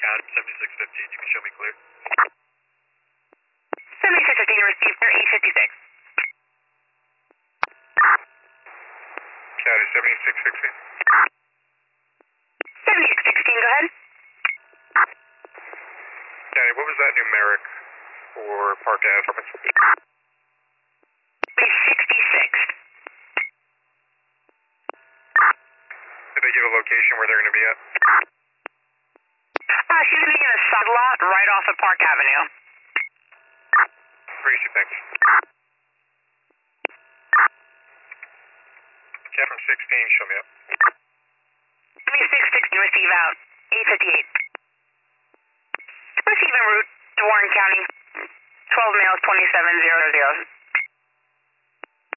Adam 7615, you can show me clear. 7615 received near 856. County 7616. 7616, go ahead. County, what was that numeric for Park Ave? 66. Did they give a location where they're going to be at? She's going to be in a side lot right off of Park Avenue. Appreciate it, thanks. Cat from 16, show me up. 7616, receive out. 858. Receive en route to Warren County. 12 males, 2700.